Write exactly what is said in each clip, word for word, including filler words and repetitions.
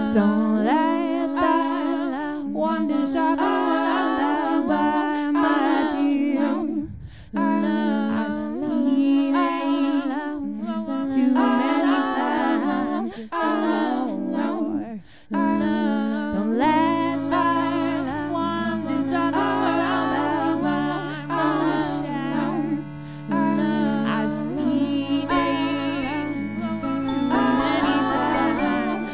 Don't let that wonders of the world pass you by, my dear. I've seen it too many times before. Don't let that wonders of the world pass you by, my child. I've seen it too many times.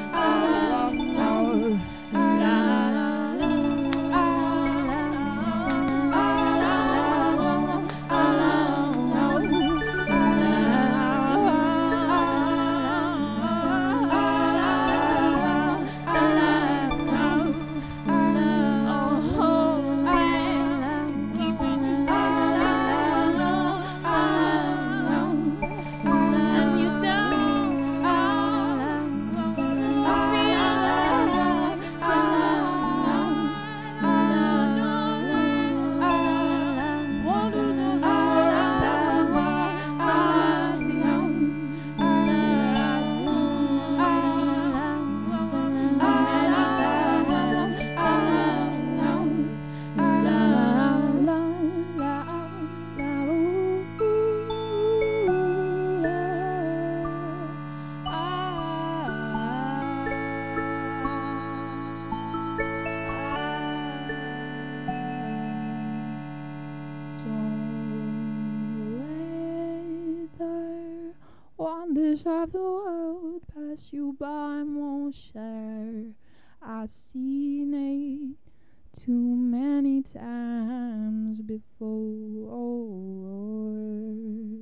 Wonders of the world pass you by, mon cher. I've seen it too many times before.